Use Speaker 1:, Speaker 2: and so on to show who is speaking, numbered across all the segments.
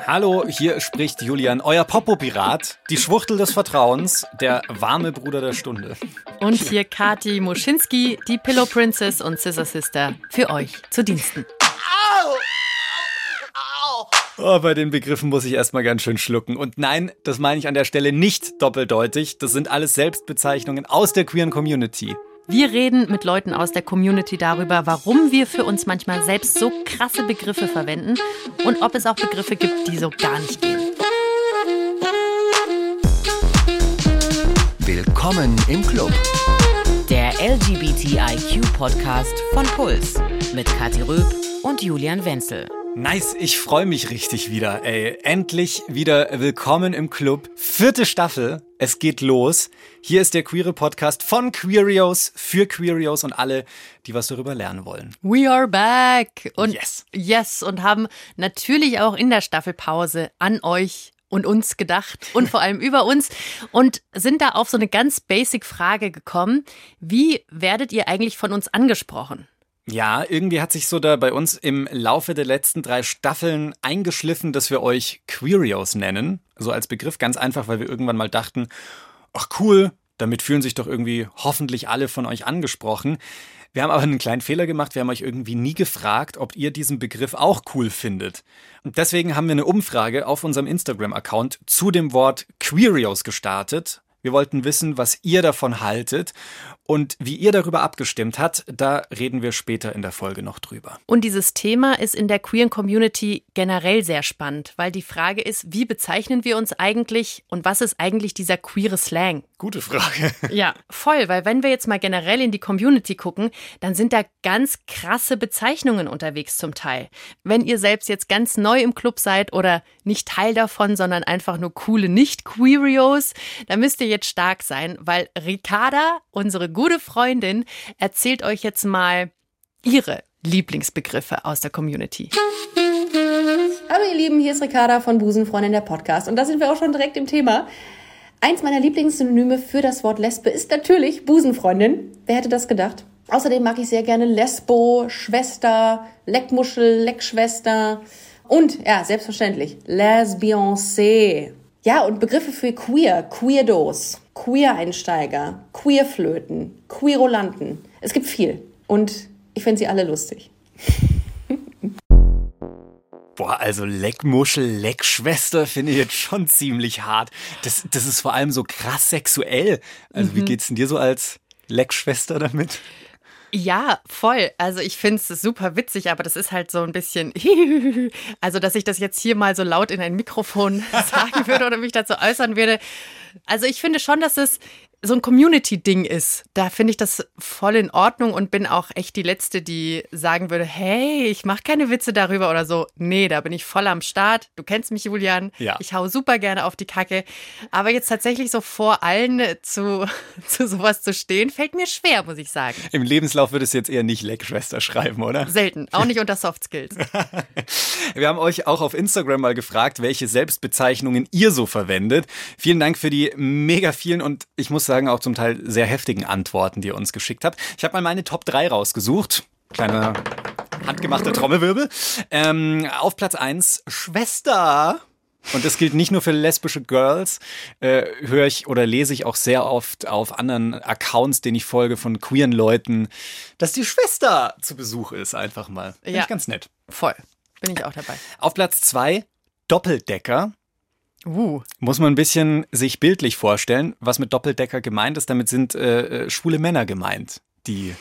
Speaker 1: Hallo, hier spricht Julian, euer Popo-Pirat, die Schwuchtel des Vertrauens, der warme Bruder der Stunde.
Speaker 2: Und hier Kati Moschinski, die Pillow Princess und Scissor Sister, für euch zu Diensten.
Speaker 1: Oh, bei den Begriffen muss ich erstmal ganz schön schlucken. Und nein, das meine ich an der Stelle nicht doppeldeutig. Das sind alles Selbstbezeichnungen aus der queeren Community.
Speaker 2: Wir reden mit Leuten aus der Community darüber, warum wir für uns manchmal selbst so krasse Begriffe verwenden und ob es auch Begriffe gibt, die so gar nicht gehen.
Speaker 3: Willkommen im Club.
Speaker 4: Der LGBTIQ-Podcast von Puls mit Kathi Röb und Julian Wenzel.
Speaker 1: Nice, ich freue mich richtig wieder, ey. Endlich wieder willkommen im Club. 4. Staffel, es geht los. Hier ist der queere Podcast von Queerios, für Queerios und alle, die was darüber lernen wollen.
Speaker 2: We are back! Und
Speaker 1: yes,
Speaker 2: und haben natürlich auch in der Staffelpause an euch und uns gedacht und vor allem über uns und sind da auf so eine ganz basic Frage gekommen. Wie werdet ihr eigentlich von uns angesprochen?
Speaker 1: Ja, irgendwie hat sich so da bei uns im Laufe der letzten 3 Staffeln eingeschliffen, dass wir euch Queerios nennen. So als Begriff, ganz einfach, weil wir irgendwann mal dachten, ach cool, damit fühlen sich doch irgendwie hoffentlich alle von euch angesprochen. Wir haben aber einen kleinen Fehler gemacht, wir haben euch irgendwie nie gefragt, ob ihr diesen Begriff auch cool findet. Und deswegen haben wir eine Umfrage auf unserem Instagram-Account zu dem Wort Queerios gestartet. Wir wollten wissen, was ihr davon haltet und wie ihr darüber abgestimmt habt, da reden wir später in der Folge noch drüber.
Speaker 2: Und dieses Thema ist in der queeren Community generell sehr spannend, weil die Frage ist, wie bezeichnen wir uns eigentlich und was ist eigentlich dieser queere Slang?
Speaker 1: Gute Frage.
Speaker 2: Ja, voll, weil wenn wir jetzt mal generell in die Community gucken, dann sind da ganz krasse Bezeichnungen unterwegs zum Teil. Wenn ihr selbst jetzt ganz neu im Club seid oder nicht Teil davon, sondern einfach nur coole Nicht-Queerios, dann müsst ihr jetzt stark sein, weil Ricarda, unsere gute Freundin, erzählt euch jetzt mal ihre Lieblingsbegriffe aus der Community.
Speaker 5: Hallo ihr Lieben, hier ist Ricarda von Busenfreundin, der Podcast. Und da sind wir auch schon direkt im Thema. Eins meiner Lieblingssynonyme für das Wort Lesbe ist natürlich Busenfreundin. Wer hätte das gedacht? Außerdem mag ich sehr gerne Lesbo, Schwester, Leckmuschel, Leckschwester und, ja, selbstverständlich, Lesbiancé. Ja, und Begriffe für queer, Queerdos, Queer-Einsteiger, Queerflöten, Queerolanten. Es gibt viel und ich finde sie alle lustig.
Speaker 1: Boah, also Leckmuschel, Leckschwester finde ich jetzt schon ziemlich hart. Das ist vor allem so krass sexuell. Also wie geht's denn dir so als Leckschwester damit?
Speaker 2: Ja, voll. Also ich finde es super witzig, aber das ist halt so ein bisschen, also dass ich das jetzt hier mal so laut in ein Mikrofon sagen würde oder mich dazu äußern würde. Also ich finde schon, dass es so ein Community-Ding ist. Da finde ich das voll in Ordnung und bin auch echt die Letzte, die sagen würde, hey, ich mache keine Witze darüber oder so. Nee, da bin ich voll am Start. Du kennst mich, Julian.
Speaker 1: Ja.
Speaker 2: Ich hau super gerne auf die Kacke. Aber jetzt tatsächlich so vor allen zu sowas zu stehen, fällt mir schwer, muss ich sagen.
Speaker 1: Im Lebenslauf würdest du jetzt eher nicht Leckschwester schreiben, oder?
Speaker 2: Selten. Auch nicht unter Soft Skills.
Speaker 1: Wir haben euch auch auf Instagram mal gefragt, welche Selbstbezeichnungen ihr so verwendet. Vielen Dank für die mega vielen und ich muss sagen, auch zum Teil sehr heftigen Antworten, die ihr uns geschickt habt. Ich habe mal meine Top 3 rausgesucht. Kleiner handgemachter Trommelwirbel. Auf Platz 1 Schwester. Und das gilt nicht nur für lesbische Girls, höre ich oder lese ich auch sehr oft auf anderen Accounts, denen ich folge, von queeren Leuten, dass die Schwester zu Besuch ist, einfach mal. Finde ich ganz nett.
Speaker 2: Voll. Bin ich auch dabei.
Speaker 1: Auf Platz 2 Doppeldecker. Muss man ein bisschen sich bildlich vorstellen, was mit Doppeldecker gemeint ist. Damit sind schwule Männer gemeint, die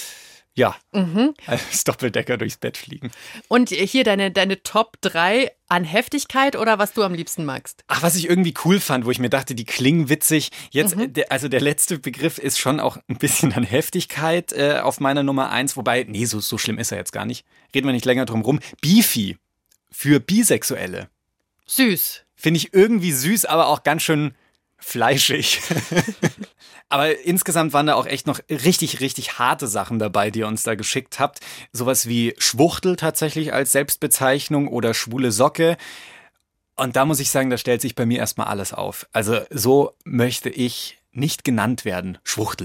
Speaker 1: als Doppeldecker durchs Bett fliegen.
Speaker 2: Und hier deine Top 3 an Heftigkeit oder was du am liebsten magst?
Speaker 1: Ach, was ich irgendwie cool fand, wo ich mir dachte, die klingen witzig. Jetzt, der letzte Begriff ist schon auch ein bisschen an Heftigkeit auf meiner Nummer 1. Wobei, nee, so schlimm ist er jetzt gar nicht. Reden wir nicht länger drum rum. Beefy für Bisexuelle.
Speaker 2: Süß.
Speaker 1: Finde ich irgendwie süß, aber auch ganz schön fleischig. Aber insgesamt waren da auch echt noch richtig, richtig harte Sachen dabei, die ihr uns da geschickt habt. Sowas wie Schwuchtel tatsächlich als Selbstbezeichnung oder schwule Socke. Und da muss ich sagen, da stellt sich bei mir erstmal alles auf. Also so möchte ich nicht genannt werden. Schwuchtel.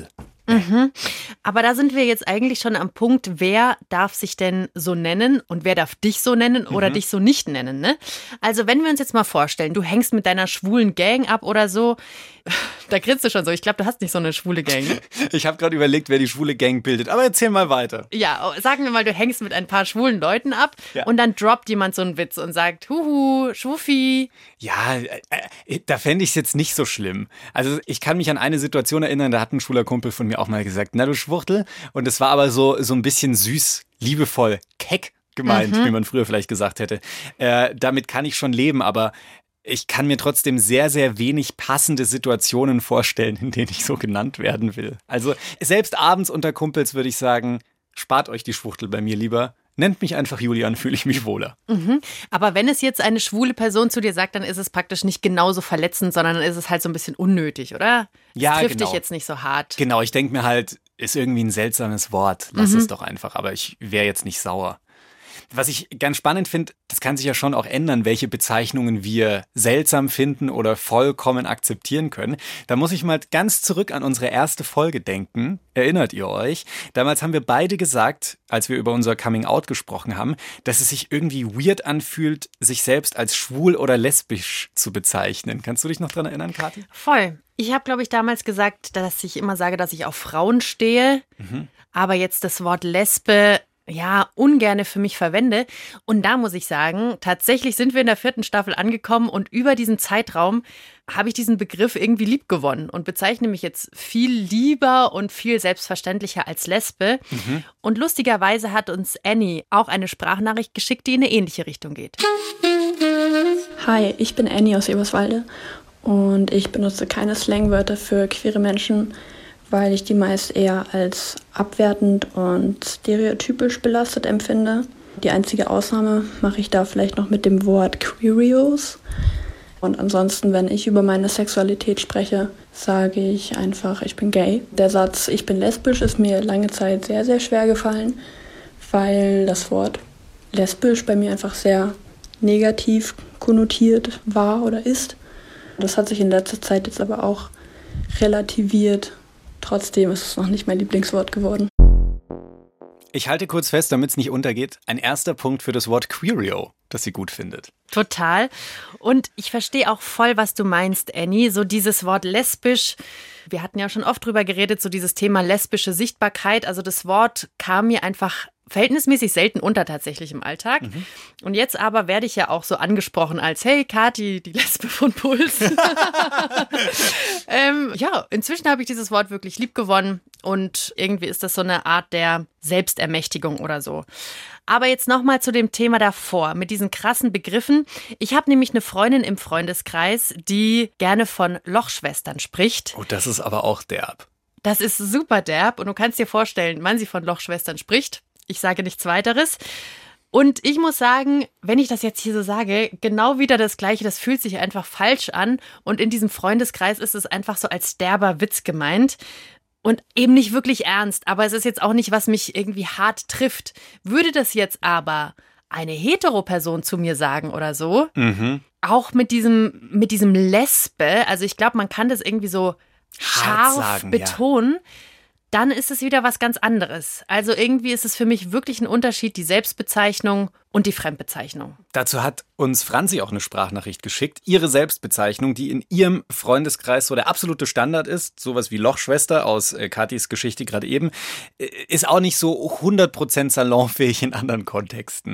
Speaker 2: Aber da sind wir jetzt eigentlich schon am Punkt, wer darf sich denn so nennen und wer darf dich so nennen oder dich so nicht nennen, ne? Also wenn wir uns jetzt mal vorstellen, du hängst mit deiner schwulen Gang ab oder so, da grinst du schon so. Ich glaube, du hast nicht so eine schwule Gang. Ne?
Speaker 1: Ich habe gerade überlegt, wer die schwule Gang bildet, aber erzähl mal weiter.
Speaker 2: Ja, sagen wir mal, du hängst mit ein paar schwulen Leuten ab und dann droppt jemand so einen Witz und sagt, huhu, Schwuffi.
Speaker 1: Ja, da fände ich es jetzt nicht so schlimm. Also ich kann mich an eine Situation erinnern, da hat ein schwuler Kumpel von mir auch mal gesagt, na du Schwuchtel. Und es war aber so ein bisschen süß, liebevoll, keck gemeint, wie man früher vielleicht gesagt hätte. Damit kann ich schon leben, aber ich kann mir trotzdem sehr, sehr wenig passende Situationen vorstellen, in denen ich so genannt werden will. Also selbst abends unter Kumpels würde ich sagen, spart euch die Schwuchtel bei mir lieber. Nennt mich einfach Julian, fühle ich mich wohler.
Speaker 2: Aber wenn es jetzt eine schwule Person zu dir sagt, dann ist es praktisch nicht genauso verletzend, sondern dann ist es halt so ein bisschen unnötig, oder?
Speaker 1: Ja,
Speaker 2: das trifft
Speaker 1: genau.
Speaker 2: dich jetzt nicht so hart.
Speaker 1: Genau, ich denke mir halt, ist irgendwie ein seltsames Wort. Lass es doch einfach, aber ich wäre jetzt nicht sauer. Was ich ganz spannend finde, das kann sich ja schon auch ändern, welche Bezeichnungen wir seltsam finden oder vollkommen akzeptieren können. Da muss ich mal ganz zurück an unsere erste Folge denken. Erinnert ihr euch? Damals haben wir beide gesagt, als wir über unser Coming-out gesprochen haben, dass es sich irgendwie weird anfühlt, sich selbst als schwul oder lesbisch zu bezeichnen. Kannst du dich noch dran erinnern, Kathi?
Speaker 2: Voll. Ich habe, glaube ich, damals gesagt, dass ich immer sage, dass ich auf Frauen stehe, aber jetzt das Wort Lesbe ungerne für mich verwende. Und da muss ich sagen, tatsächlich sind wir in der 4. Staffel angekommen und über diesen Zeitraum habe ich diesen Begriff irgendwie lieb gewonnen und bezeichne mich jetzt viel lieber und viel selbstverständlicher als Lesbe. Und lustigerweise hat uns Annie auch eine Sprachnachricht geschickt, die in eine ähnliche Richtung geht.
Speaker 3: Hi, ich bin Annie aus Eberswalde und ich benutze keine Slangwörter für queere Menschen, weil ich die meist eher als abwertend und stereotypisch belastet empfinde. Die einzige Ausnahme mache ich da vielleicht noch mit dem Wort Queerios. Und ansonsten, wenn ich über meine Sexualität spreche, sage ich einfach, ich bin gay. Der Satz, ich bin lesbisch, ist mir lange Zeit sehr, sehr schwer gefallen, weil das Wort lesbisch bei mir einfach sehr negativ konnotiert war oder ist. Das hat sich in letzter Zeit jetzt aber auch relativiert. Trotzdem ist es noch nicht mein Lieblingswort geworden.
Speaker 1: Ich halte kurz fest, damit es nicht untergeht, ein erster Punkt für das Wort Queerio, das sie gut findet.
Speaker 2: Total. Und ich verstehe auch voll, was du meinst, Annie. So dieses Wort lesbisch, wir hatten ja schon oft drüber geredet, so dieses Thema lesbische Sichtbarkeit. Also das Wort kam mir einfach verhältnismäßig selten unter tatsächlich im Alltag. Und jetzt aber werde ich ja auch so angesprochen als, hey Kathi, die Lesbe von Puls. Inzwischen habe ich dieses Wort wirklich lieb gewonnen und irgendwie ist das so eine Art der Selbstermächtigung oder so. Aber jetzt nochmal zu dem Thema davor, mit diesen krassen Begriffen. Ich habe nämlich eine Freundin im Freundeskreis, die gerne von Lochschwestern spricht.
Speaker 1: Oh, das ist aber auch derb.
Speaker 2: Das ist super derb und du kannst dir vorstellen, wann sie von Lochschwestern spricht. Ich sage nichts weiteres. Und ich muss sagen, wenn ich das jetzt hier so sage, genau wieder das Gleiche, das fühlt sich einfach falsch an. Und in diesem Freundeskreis ist es einfach so als derber Witz gemeint. Und eben nicht wirklich ernst, aber es ist jetzt auch nicht, was mich irgendwie hart trifft. Würde das jetzt aber eine Hetero-Person zu mir sagen oder so, auch mit diesem Lesbe, also ich glaube, man kann das irgendwie so scharf sagen, betonen, dann ist es wieder was ganz anderes. Also irgendwie ist es für mich wirklich ein Unterschied, die Selbstbezeichnung und die Fremdbezeichnung.
Speaker 1: Dazu hat uns Franzi auch eine Sprachnachricht geschickt. Ihre Selbstbezeichnung, die in ihrem Freundeskreis so der absolute Standard ist, sowas wie Lochschwester aus Kathis Geschichte gerade eben, ist auch nicht so 100% salonfähig in anderen Kontexten.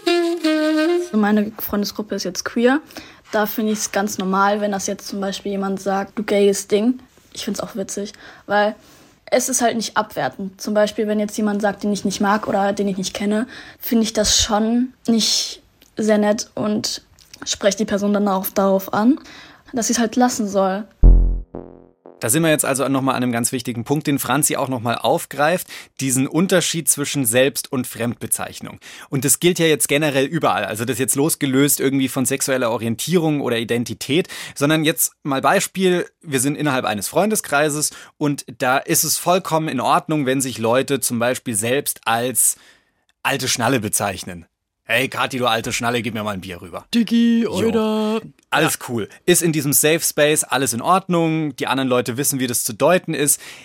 Speaker 6: Meine Freundesgruppe ist jetzt queer. Da finde ich es ganz normal, wenn das jetzt zum Beispiel jemand sagt, du gayes Ding. Ich finde es auch witzig, weil es ist halt nicht abwertend. Zum Beispiel, wenn jetzt jemand sagt, den ich nicht mag oder den ich nicht kenne, finde ich das schon nicht sehr nett und spreche die Person dann auch darauf an, dass sie es halt lassen soll.
Speaker 1: Da sind wir jetzt also nochmal an einem ganz wichtigen Punkt, den Franzi auch nochmal aufgreift, diesen Unterschied zwischen Selbst- und Fremdbezeichnung. Und das gilt ja jetzt generell überall, also das ist jetzt losgelöst irgendwie von sexueller Orientierung oder Identität, sondern jetzt mal Beispiel, wir sind innerhalb eines Freundeskreises und da ist es vollkommen in Ordnung, wenn sich Leute zum Beispiel selbst als alte Schnalle bezeichnen. Hey Kathi, du alte Schnalle, gib mir mal ein Bier rüber.
Speaker 2: Diggi, oder?
Speaker 1: Alles cool. Ist in diesem Safe Space alles in Ordnung. Die anderen Leute wissen, wie das zu deuten ist.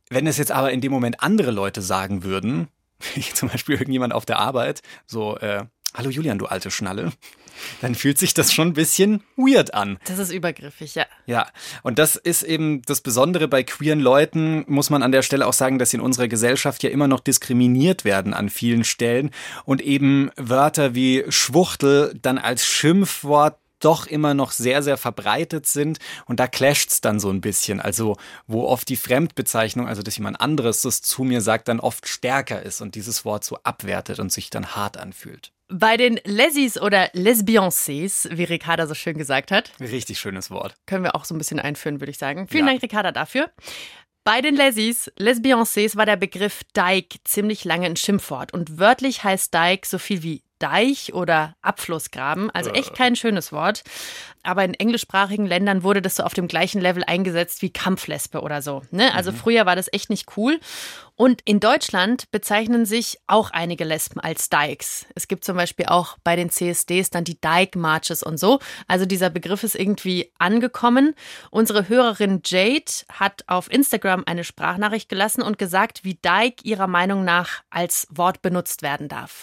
Speaker 1: Wenn es jetzt aber in dem Moment andere Leute sagen würden, wie zum Beispiel irgendjemand auf der Arbeit, so, hallo Julian, du alte Schnalle, dann fühlt sich das schon ein bisschen weird an.
Speaker 2: Das ist übergriffig, ja.
Speaker 1: Ja, und das ist eben das Besondere bei queeren Leuten, muss man an der Stelle auch sagen, dass sie in unserer Gesellschaft ja immer noch diskriminiert werden an vielen Stellen und eben Wörter wie Schwuchtel dann als Schimpfwort doch immer noch sehr, sehr verbreitet sind und da clasht's dann so ein bisschen. Also wo oft die Fremdbezeichnung, also dass jemand anderes das zu mir sagt, dann oft stärker ist und dieses Wort so abwertet und sich dann hart anfühlt.
Speaker 2: Bei den Lessis oder Lesbiancés, wie Ricarda so schön gesagt hat.
Speaker 1: Richtig schönes Wort.
Speaker 2: Können wir auch so ein bisschen einführen, würde ich sagen. Vielen Dank, Ricarda, dafür. Bei den Lessis, Lesbiancés, war der Begriff Dyke ziemlich lange ein Schimpfwort. Und wörtlich heißt Dyke so viel wie Deich oder Abflussgraben, also echt kein schönes Wort. Aber in englischsprachigen Ländern wurde das so auf dem gleichen Level eingesetzt wie Kampflesbe oder so. Ne? Also früher war das echt nicht cool. Und in Deutschland bezeichnen sich auch einige Lesben als Dykes. Es gibt zum Beispiel auch bei den CSDs dann die Dyke-Marches und so. Also dieser Begriff ist irgendwie angekommen. Unsere Hörerin Jade hat auf Instagram eine Sprachnachricht gelassen und gesagt, wie Dyke ihrer Meinung nach als Wort benutzt werden darf.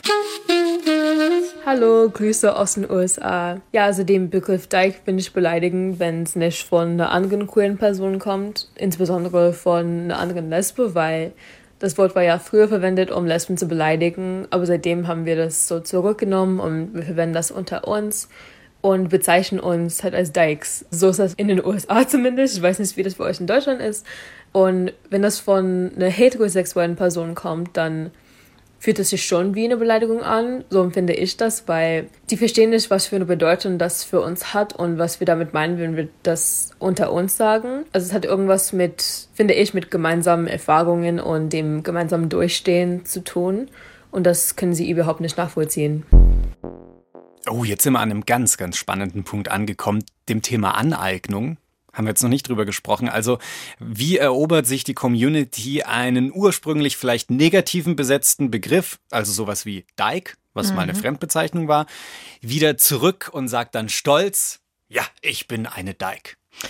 Speaker 7: Hallo, Grüße aus den USA. Ja, also den Begriff Dyke bin ich beleidigend, wenn es nicht von einer anderen queeren Person kommt, insbesondere von einer anderen Lesbe, weil das Wort war ja früher verwendet, um Lesben zu beleidigen, aber seitdem haben wir das so zurückgenommen und wir verwenden das unter uns und bezeichnen uns halt als Dykes. So ist das in den USA zumindest. Ich weiß nicht, wie das bei euch in Deutschland ist. Und wenn das von einer heterosexuellen Person kommt, dann fühlt es sich schon wie eine Beleidigung an. So empfinde ich das, weil die verstehen nicht, was für eine Bedeutung das für uns hat und was wir damit meinen, wenn wir das unter uns sagen. Also es hat irgendwas mit, finde ich, mit gemeinsamen Erfahrungen und dem gemeinsamen Durchstehen zu tun. Und das können sie überhaupt nicht nachvollziehen.
Speaker 1: Oh, jetzt sind wir an einem ganz, ganz spannenden Punkt angekommen, dem Thema Aneignung. Haben wir jetzt noch nicht drüber gesprochen. Also wie erobert sich die Community einen ursprünglich vielleicht negativen besetzten Begriff, also sowas wie Dyke, was mal eine Fremdbezeichnung war, wieder zurück und sagt dann stolz, ja, ich bin eine Dyke.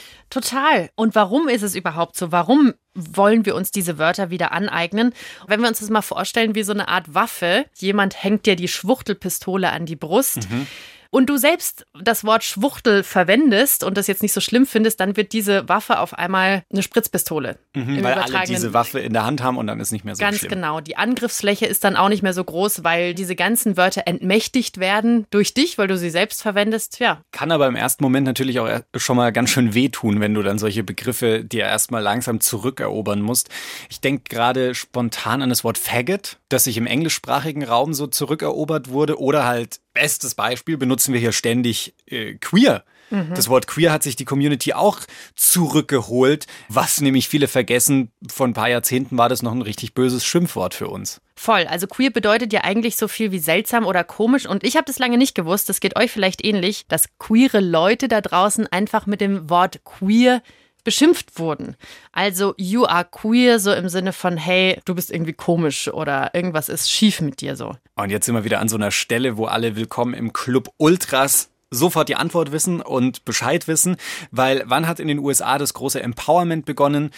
Speaker 2: Total. Und warum ist es überhaupt so? Warum wollen wir uns diese Wörter wieder aneignen? Wenn wir uns das mal vorstellen wie so eine Art Waffe, jemand hängt dir die Schwuchtelpistole an die Brust, und du selbst das Wort Schwuchtel verwendest und das jetzt nicht so schlimm findest, dann wird diese Waffe auf einmal eine Spritzpistole.
Speaker 1: Weil alle diese Waffe in der Hand haben und dann ist nicht mehr so
Speaker 2: ganz
Speaker 1: schlimm.
Speaker 2: Ganz genau. Die Angriffsfläche ist dann auch nicht mehr so groß, weil diese ganzen Wörter entmächtigt werden durch dich, weil du sie selbst verwendest. Ja.
Speaker 1: Kann aber im ersten Moment natürlich auch schon mal ganz schön wehtun, wenn du dann solche Begriffe dir erstmal langsam zurückerobern musst. Ich denke gerade spontan an das Wort Faggot, das sich im englischsprachigen Raum so zurückerobert wurde, oder halt bestes Beispiel, benutzen wir hier ständig queer. Das Wort queer hat sich die Community auch zurückgeholt, was nämlich viele vergessen. Vor ein paar Jahrzehnten war das noch ein richtig böses Schimpfwort für uns.
Speaker 2: Voll, also queer bedeutet ja eigentlich so viel wie seltsam oder komisch und ich habe das lange nicht gewusst, das geht euch vielleicht ähnlich, dass queere Leute da draußen einfach mit dem Wort queer beschimpft wurden. Also you are queer, so im Sinne von, hey, du bist irgendwie komisch oder irgendwas ist schief mit dir so.
Speaker 1: Und jetzt sind wir wieder an so einer Stelle, wo alle willkommen im Club Ultras sofort die Antwort wissen und Bescheid wissen, weil wann hat in den USA das große Empowerment begonnen?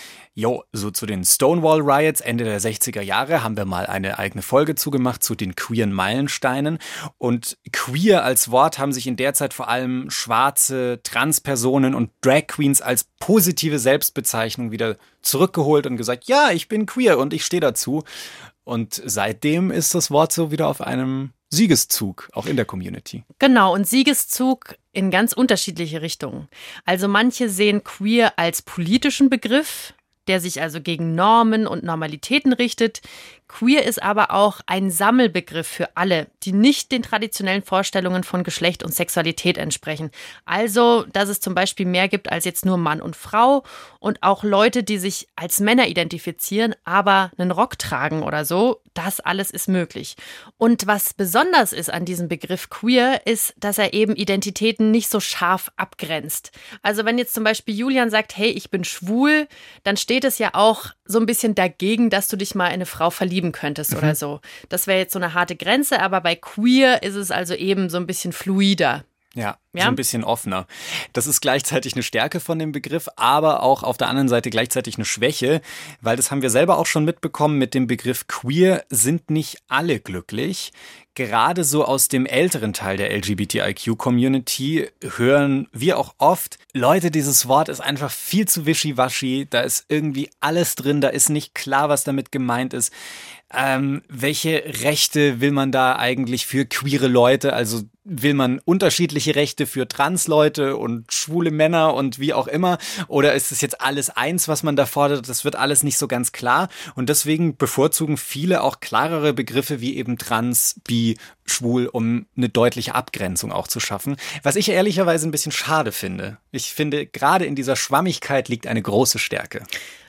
Speaker 1: So zu den Stonewall Riots Ende der 60er Jahre haben wir mal eine eigene Folge zugemacht zu den queeren Meilensteinen und queer als Wort haben sich in der Zeit vor allem schwarze Transpersonen und Drag Queens als positive Selbstbezeichnung wieder zurückgeholt und gesagt, ja, ich bin queer und ich stehe dazu. Und seitdem ist das Wort so wieder auf einem Siegeszug, auch in der Community.
Speaker 2: Genau, und Siegeszug in ganz unterschiedliche Richtungen. Also manche sehen queer als politischen Begriff, der sich also gegen Normen und Normalitäten richtet. Queer ist aber auch ein Sammelbegriff für alle, die nicht den traditionellen Vorstellungen von Geschlecht und Sexualität entsprechen. Also, dass es zum Beispiel mehr gibt als jetzt nur Mann und Frau und auch Leute, die sich als Männer identifizieren, aber einen Rock tragen oder so. Das alles ist möglich. Und was besonders ist an diesem Begriff queer, ist, dass er eben Identitäten nicht so scharf abgrenzt. Also wenn jetzt zum Beispiel Julian sagt, hey, ich bin schwul, dann steht es ja auch so ein bisschen dagegen, dass du dich mal in eine Frau verlieben könntest oder so. Das wäre jetzt so eine harte Grenze, aber bei queer ist es also eben so ein bisschen fluider.
Speaker 1: Ja, so ein bisschen offener. Das ist gleichzeitig eine Stärke von dem Begriff, aber auch auf der anderen Seite gleichzeitig eine Schwäche, weil das haben wir selber auch schon mitbekommen, mit dem Begriff queer sind nicht alle glücklich. Gerade so aus dem älteren Teil der LGBTIQ-Community hören wir auch oft, Leute, dieses Wort ist einfach viel zu wischiwaschi, da ist irgendwie alles drin, da ist nicht klar, was damit gemeint ist. Welche Rechte will man da eigentlich für queere Leute? Also will man unterschiedliche Rechte für Transleute und schwule Männer und wie auch immer? Oder ist es jetzt alles eins, was man da fordert? Das wird alles nicht so ganz klar. Und deswegen bevorzugen viele auch klarere Begriffe wie eben trans, bi, schwul, um eine deutliche Abgrenzung auch zu schaffen. Was ich ehrlicherweise ein bisschen schade finde. Ich finde, gerade in dieser Schwammigkeit liegt eine große Stärke.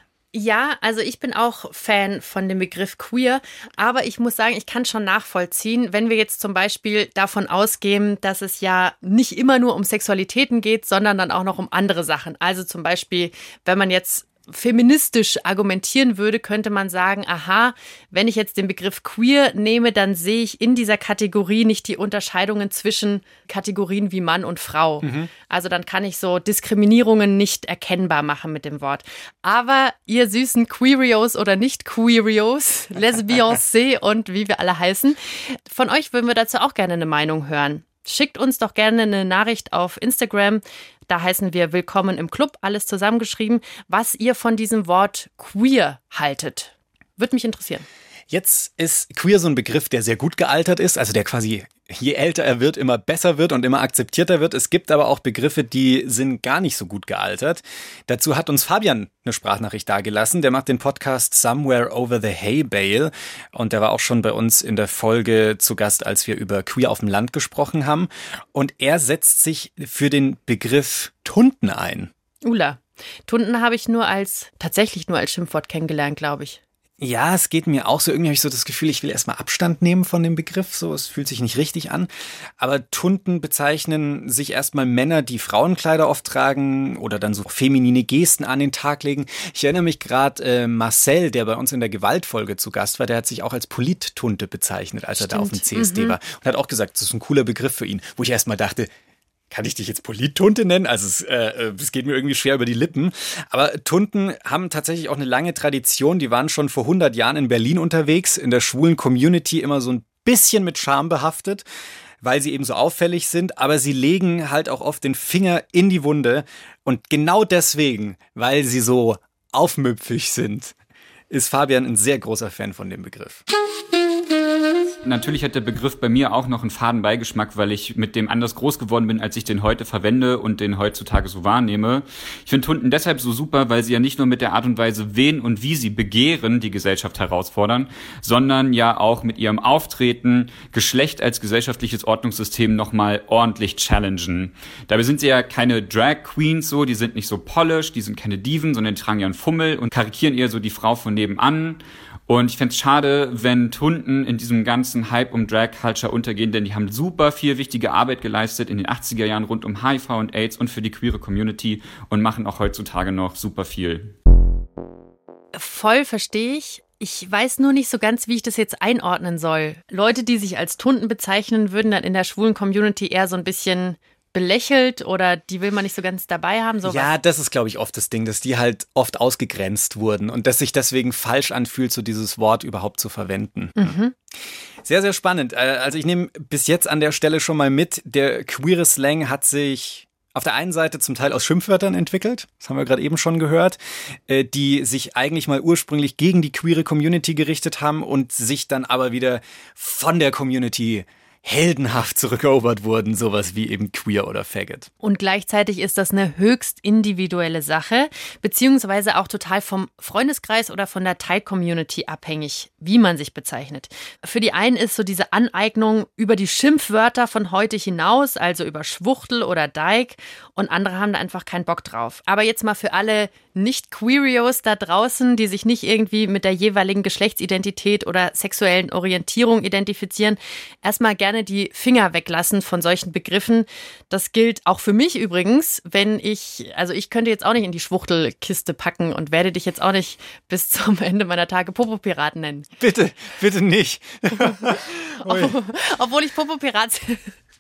Speaker 2: Ja, also ich bin auch Fan von dem Begriff queer, aber ich muss sagen, ich kann schon nachvollziehen, wenn wir jetzt zum Beispiel davon ausgehen, dass es ja nicht immer nur um Sexualitäten geht, sondern dann auch noch um andere Sachen. Also zum Beispiel, wenn man jetzt feministisch argumentieren würde, könnte man sagen, aha, wenn ich jetzt den Begriff queer nehme, dann sehe ich in dieser Kategorie nicht die Unterscheidungen zwischen Kategorien wie Mann und Frau. Also dann kann ich so Diskriminierungen nicht erkennbar machen mit dem Wort. Aber ihr süßen Queerios oder Nicht-Queerios, Lesbiancés und wie wir alle heißen, von euch würden wir dazu auch gerne eine Meinung hören. Schickt uns doch gerne eine Nachricht auf Instagram. Da heißen wir Willkommen im Club, alles zusammengeschrieben, was ihr von diesem Wort queer haltet. Würde mich interessieren.
Speaker 1: Jetzt ist queer so ein Begriff, der sehr gut gealtert ist, also der quasi je älter er wird, immer besser wird und immer akzeptierter wird. Es gibt aber auch Begriffe, die sind gar nicht so gut gealtert. Dazu hat uns Fabian eine Sprachnachricht dagelassen. Der macht den Podcast Somewhere Over the Hay Bale und der war auch schon bei uns in der Folge zu Gast, als wir über Queer auf dem Land gesprochen haben. Und er setzt sich für den Begriff Tunten ein.
Speaker 2: Ula, Tunten habe ich tatsächlich nur als Schimpfwort kennengelernt, glaube ich.
Speaker 1: Ja, es geht mir auch so. Irgendwie habe ich so das Gefühl, ich will erstmal Abstand nehmen von dem Begriff. So, es fühlt sich nicht richtig an. Aber Tunten bezeichnen sich erstmal Männer, die Frauenkleider oft tragen oder dann so feminine Gesten an den Tag legen. Ich erinnere mich gerade, Marcel, der bei uns in der Gewaltfolge zu Gast war, der hat sich auch als Polittunte bezeichnet, als er da auf dem CSD war. Und hat auch gesagt, das ist ein cooler Begriff für ihn. Wo ich erstmal dachte, kann ich dich jetzt Polittunte nennen? Also es geht mir irgendwie schwer über die Lippen. Aber Tunten haben tatsächlich auch eine lange Tradition. Die waren schon vor 100 Jahren in Berlin unterwegs, in der schwulen Community immer so ein bisschen mit Scham behaftet, weil sie eben so auffällig sind. Aber sie legen halt auch oft den Finger in die Wunde. Und genau deswegen, weil sie so aufmüpfig sind, ist Fabian ein sehr großer Fan von dem Begriff.
Speaker 8: Natürlich hat der Begriff bei mir auch noch einen faden Beigeschmack, weil ich mit dem anders groß geworden bin, als ich den heute verwende und den heutzutage so wahrnehme. Ich finde Tunten deshalb so super, weil sie ja nicht nur mit der Art und Weise, wen und wie sie begehren, die Gesellschaft herausfordern, sondern ja auch mit ihrem Auftreten Geschlecht als gesellschaftliches Ordnungssystem nochmal ordentlich challengen. Dabei sind sie ja keine Drag Queens so, die sind nicht so polished, die sind keine Diven, sondern die tragen ja einen Fummel und karikieren eher so die Frau von nebenan. Und ich fände es schade, wenn Tunten in diesem ganzen Hype um Drag-Culture untergehen, denn die haben super viel wichtige Arbeit geleistet in den 80er Jahren rund um HIV und AIDS und für die queere Community und machen auch heutzutage noch super viel.
Speaker 2: Voll verstehe ich. Ich weiß nur nicht so ganz, wie ich das jetzt einordnen soll. Leute, die sich als Tunten bezeichnen, würden dann in der schwulen Community eher so ein bisschen belächelt oder die will man nicht so ganz dabei haben? Sowas.
Speaker 1: Ja, das ist, glaube ich, oft das Ding, dass die halt oft ausgegrenzt wurden und dass sich deswegen falsch anfühlt, so dieses Wort überhaupt zu verwenden.
Speaker 2: Mhm.
Speaker 1: Sehr, sehr spannend. Also ich nehme bis jetzt an der Stelle schon mal mit, der queere Slang hat sich auf der einen Seite zum Teil aus Schimpfwörtern entwickelt, das haben wir gerade eben schon gehört, die sich eigentlich mal ursprünglich gegen die queere Community gerichtet haben und sich dann aber wieder von der Community heldenhaft zurückerobert wurden, sowas wie eben queer oder faggot.
Speaker 2: Und gleichzeitig ist das eine höchst individuelle Sache, beziehungsweise auch total vom Freundeskreis oder von der Teil-Community abhängig, wie man sich bezeichnet. Für die einen ist so diese Aneignung über die Schimpfwörter von heute hinaus, also über Schwuchtel oder Dyke, und andere haben da einfach keinen Bock drauf. Aber jetzt mal für alle Nicht-Queerios da draußen, die sich nicht irgendwie mit der jeweiligen Geschlechtsidentität oder sexuellen Orientierung identifizieren, erstmal gerne die Finger weglassen von solchen Begriffen. Das gilt auch für mich übrigens, ich könnte jetzt auch nicht in die Schwuchtelkiste packen und werde dich jetzt auch nicht bis zum Ende meiner Tage Popo-Pirat nennen.
Speaker 1: Bitte, bitte nicht.
Speaker 2: Obwohl ich Popo-Pirat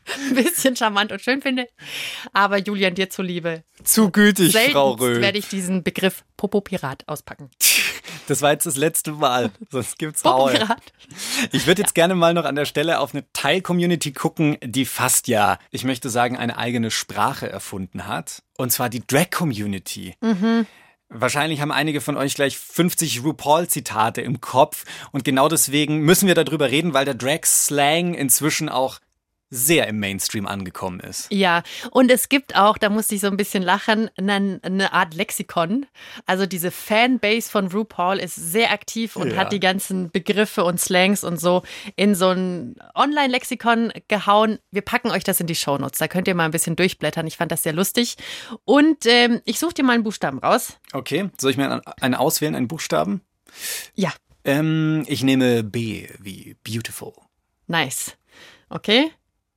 Speaker 2: ein bisschen charmant und schön finde. Aber Julian, dir zuliebe.
Speaker 1: Zu gütig, Frau Röhl.
Speaker 2: Werde ich diesen Begriff Popopirat auspacken.
Speaker 1: Das war jetzt das letzte Mal, sonst gibt's Haue. Ich würde jetzt gerne mal noch an der Stelle auf eine Teil-Community gucken, die fast ich möchte sagen, eine eigene Sprache erfunden hat. Und zwar die Drag-Community. Wahrscheinlich haben einige von euch gleich 50 RuPaul-Zitate im Kopf. Und genau deswegen müssen wir darüber reden, weil der Drag-Slang inzwischen auch sehr im Mainstream angekommen ist.
Speaker 2: Ja, und es gibt auch, da musste ich so ein bisschen lachen, eine Art Lexikon. Also diese Fanbase von RuPaul ist sehr aktiv und hat die ganzen Begriffe und Slangs und so in so ein Online-Lexikon gehauen. Wir packen euch das in die Shownotes, da könnt ihr mal ein bisschen durchblättern. Ich fand das sehr lustig. Und ich suche dir mal einen Buchstaben raus.
Speaker 1: Okay, soll ich mir einen auswählen, einen Buchstaben?
Speaker 2: Ja.
Speaker 1: Ich nehme B wie beautiful.
Speaker 2: Nice. Okay.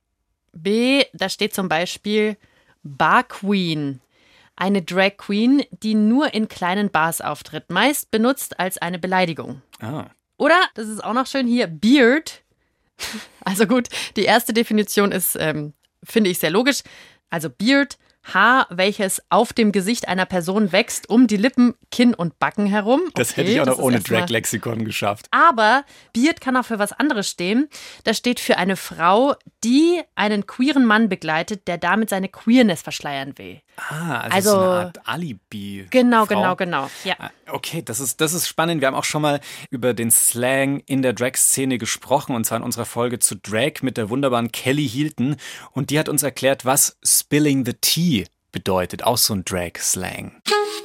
Speaker 2: B, da steht zum Beispiel Bar Queen. Eine Drag Queen, die nur in kleinen Bars auftritt, meist benutzt als eine Beleidigung. Oder, das ist auch noch schön hier, Beard. Also gut, die erste Definition ist, finde ich sehr logisch. Also Beard, Haar, welches auf dem Gesicht einer Person wächst, um die Lippen, Kinn und Backen herum. Okay,
Speaker 1: das hätte ich auch noch ohne Drag-Lexikon geschafft.
Speaker 2: Aber Beard kann auch für was anderes stehen. Das steht für eine Frau, die einen queeren Mann begleitet, der damit seine Queerness verschleiern will.
Speaker 1: Also so eine Art Alibi.
Speaker 2: Genau. Ja.
Speaker 1: Okay, das ist spannend. Wir haben auch schon mal über den Slang in der Drag-Szene gesprochen, und zwar in unserer Folge zu Drag mit der wunderbaren Kelly Hilton. Und die hat uns erklärt, was Spilling the Tea bedeutet. Auch so ein Drag-Slang.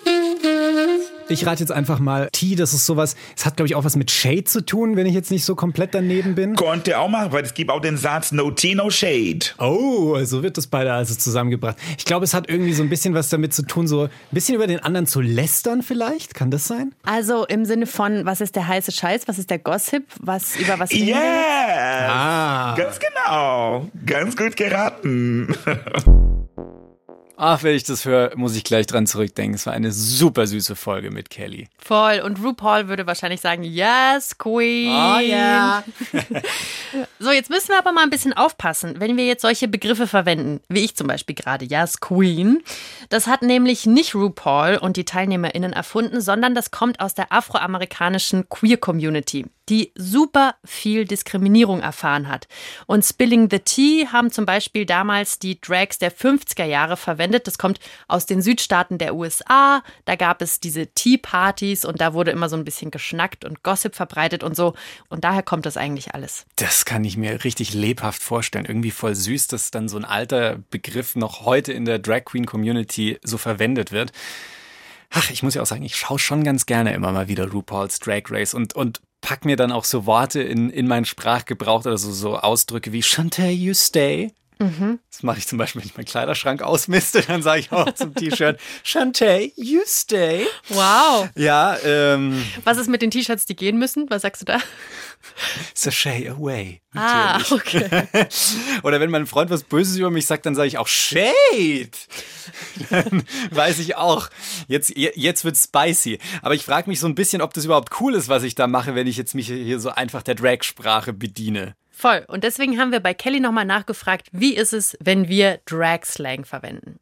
Speaker 9: Ich rate jetzt einfach mal, Tea, das ist sowas, es hat, glaube ich, auch was mit Shade zu tun, wenn ich jetzt nicht so komplett daneben bin.
Speaker 10: Konnte auch machen, weil es gibt auch den Satz No Tea, no Shade.
Speaker 9: Oh, so wird das beide also zusammengebracht. Ich glaube, es hat irgendwie so ein bisschen was damit zu tun, so ein bisschen über den anderen zu lästern vielleicht. Kann das sein?
Speaker 2: Also im Sinne von, was ist der heiße Scheiß, was ist der Gossip, über was reden wir
Speaker 10: jetzt? Ganz genau. Ganz gut geraten.
Speaker 1: Ach, wenn ich das höre, muss ich gleich dran zurückdenken. Es war eine super süße Folge mit Kelly.
Speaker 2: Voll. Und RuPaul würde wahrscheinlich sagen, yes, Queen.
Speaker 1: Oh ja.
Speaker 2: So, jetzt müssen wir aber mal ein bisschen aufpassen, wenn wir jetzt solche Begriffe verwenden, wie ich zum Beispiel gerade, yes, Queen. Das hat nämlich nicht RuPaul und die TeilnehmerInnen erfunden, sondern das kommt aus der afroamerikanischen Queer-Community, die super viel Diskriminierung erfahren hat. Und Spilling the Tea haben zum Beispiel damals die Drags der 50er Jahre verwendet. Das kommt aus den Südstaaten der USA. Da gab es diese Tea-Partys und da wurde immer so ein bisschen geschnackt und Gossip verbreitet und so. Und daher kommt das eigentlich alles.
Speaker 1: Das kann ich mir richtig lebhaft vorstellen. Irgendwie voll süß, dass dann so ein alter Begriff noch heute in der Drag-Queen-Community so verwendet wird. Ach, ich muss ja auch sagen, ich schaue schon ganz gerne immer mal wieder RuPaul's Drag Race und pack mir dann auch so Worte in meinen Sprachgebrauch oder so Ausdrücke wie Shantae, you stay. Das mache ich zum Beispiel, wenn ich meinen Kleiderschrank ausmiste, dann sage ich auch zum T-Shirt, Shantae, you stay.
Speaker 2: Wow.
Speaker 1: Ja,
Speaker 2: was ist mit den T-Shirts, die gehen müssen? Was sagst du da?
Speaker 1: Sashay away. Natürlich.
Speaker 2: Okay.
Speaker 1: Oder wenn mein Freund was Böses über mich sagt, dann sage ich auch Shade. Dann weiß ich auch, jetzt wird's spicy. Aber ich frage mich so ein bisschen, ob das überhaupt cool ist, was ich da mache, wenn ich jetzt mich hier so einfach der Drag-Sprache bediene.
Speaker 2: Voll. Und deswegen haben wir bei Kelly nochmal nachgefragt, wie ist es, wenn wir Drag-Slang verwenden?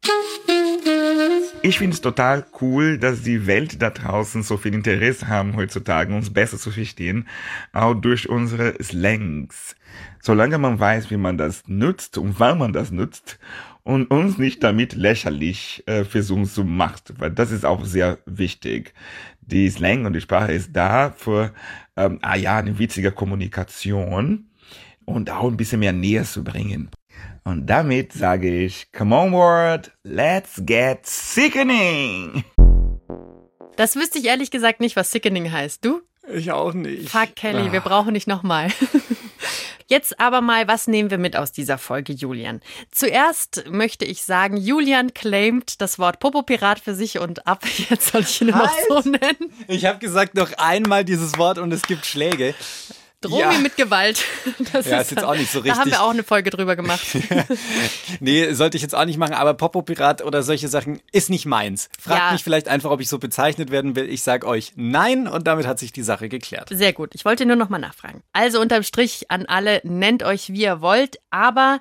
Speaker 10: Ich finde es total cool, dass die Welt da draußen so viel Interesse haben heutzutage, uns besser zu verstehen, auch durch unsere Slangs. Solange man weiß, wie man das nutzt und wann man das nutzt und uns nicht damit lächerlich versuchen zu machen, weil das ist auch sehr wichtig. Die Slang und die Sprache ist da für eine witzige Kommunikation und auch ein bisschen mehr Nähe zu bringen. Und damit sage ich, come on world, let's get sickening.
Speaker 2: Das wüsste ich ehrlich gesagt nicht, was sickening heißt. Du?
Speaker 1: Ich auch nicht.
Speaker 2: Fuck, Kelly, wir brauchen nicht nochmal. Jetzt aber mal, was nehmen wir mit aus dieser Folge, Julian? Zuerst möchte ich sagen, Julian claimt das Wort Popopirat für sich und ab jetzt soll ich ihn nur noch so nennen.
Speaker 1: Ich habe gesagt, noch einmal dieses Wort und es gibt Schläge.
Speaker 2: Drohung mit Gewalt. Das
Speaker 1: ist jetzt auch nicht so richtig.
Speaker 2: Da haben wir auch eine Folge drüber gemacht.
Speaker 1: Nee, sollte ich jetzt auch nicht machen, aber Popopirat oder solche Sachen ist nicht meins. Fragt mich vielleicht einfach, ob ich so bezeichnet werden will. Ich sage euch nein und damit hat sich die Sache geklärt.
Speaker 2: Sehr gut. Ich wollte nur noch mal nachfragen. Also unterm Strich an alle, nennt euch wie ihr wollt, aber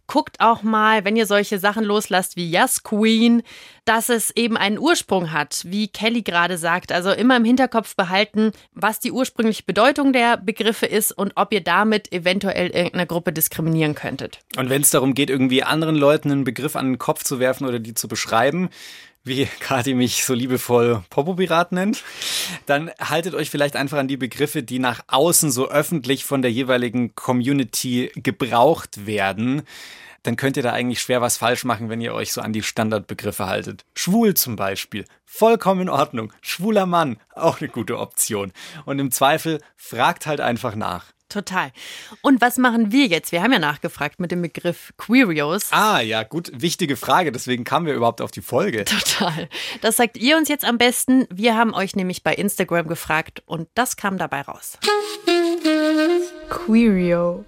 Speaker 2: guckt auch mal, wenn ihr solche Sachen loslasst wie Yes Queen, dass es eben einen Ursprung hat, wie Kelly gerade sagt. Also immer im Hinterkopf behalten, was die ursprüngliche Bedeutung der Begriffe ist und ob ihr damit eventuell irgendeine Gruppe diskriminieren könntet.
Speaker 1: Und wenn es darum geht, irgendwie anderen Leuten einen Begriff an den Kopf zu werfen oder die zu beschreiben, wie Kathi mich so liebevoll Popopirat nennt, dann haltet euch vielleicht einfach an die Begriffe, die nach außen so öffentlich von der jeweiligen Community gebraucht werden. Dann könnt ihr da eigentlich schwer was falsch machen, wenn ihr euch so an die Standardbegriffe haltet. Schwul zum Beispiel, vollkommen in Ordnung. Schwuler Mann, auch eine gute Option. Und im Zweifel fragt halt einfach nach.
Speaker 2: Total. Und was machen wir jetzt? Wir haben ja nachgefragt mit dem Begriff Queerios.
Speaker 1: Ah, ja, gut, wichtige Frage. Deswegen kamen wir überhaupt auf die Folge.
Speaker 2: Total. Das sagt ihr uns jetzt am besten. Wir haben euch nämlich bei Instagram gefragt und das kam dabei raus.
Speaker 11: Queerio.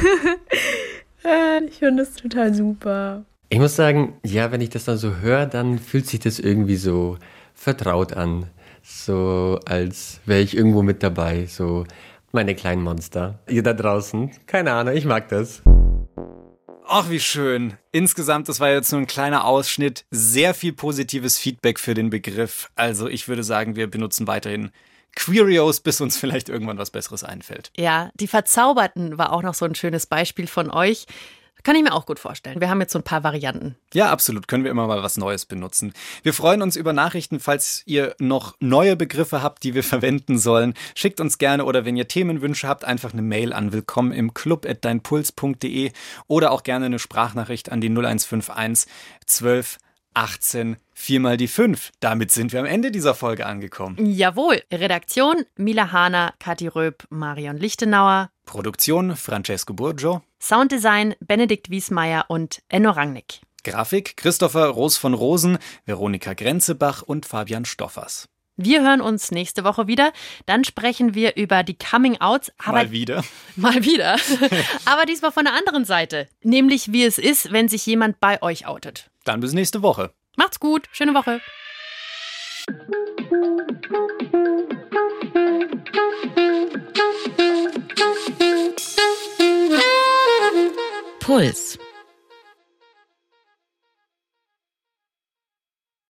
Speaker 11: Ich finde das total super.
Speaker 12: Ich muss sagen, ja, wenn ich das dann so höre, dann fühlt sich das irgendwie so vertraut an. So als wäre ich irgendwo mit dabei, so meine kleinen Monster. Ihr da draußen, keine Ahnung, ich mag das.
Speaker 1: Ach, wie schön. Insgesamt, das war jetzt nur ein kleiner Ausschnitt. Sehr viel positives Feedback für den Begriff. Also ich würde sagen, wir benutzen weiterhin Queerios, bis uns vielleicht irgendwann was Besseres einfällt.
Speaker 2: Ja, die Verzauberten war auch noch so ein schönes Beispiel von euch. Kann ich mir auch gut vorstellen. Wir haben jetzt so ein paar Varianten.
Speaker 1: Ja, absolut. Können wir immer mal was Neues benutzen. Wir freuen uns über Nachrichten, falls ihr noch neue Begriffe habt, die wir verwenden sollen. Schickt uns gerne oder wenn ihr Themenwünsche habt, einfach eine Mail an willkommenimclub@deinpuls.de oder auch gerne eine Sprachnachricht an die 0151 12 18 4 mal die 5. Damit sind wir am Ende dieser Folge angekommen.
Speaker 2: Jawohl. Redaktion Mila Hahner, Kathi Röb, Marion Lichtenauer.
Speaker 1: Produktion Francesco Burgio.
Speaker 2: Sounddesign Benedikt Wiesmeier und Enno Rangnick.
Speaker 1: Grafik Christopher Roos von Rosen, Veronika Grenzebach und Fabian Stoffers.
Speaker 2: Wir hören uns nächste Woche wieder. Dann sprechen wir über die Coming-Outs.
Speaker 1: Mal wieder.
Speaker 2: Mal wieder. Aber diesmal von der anderen Seite. Nämlich, wie es ist, wenn sich jemand bei euch outet.
Speaker 1: Dann bis nächste Woche.
Speaker 2: Macht's gut. Schöne Woche.
Speaker 4: Puls.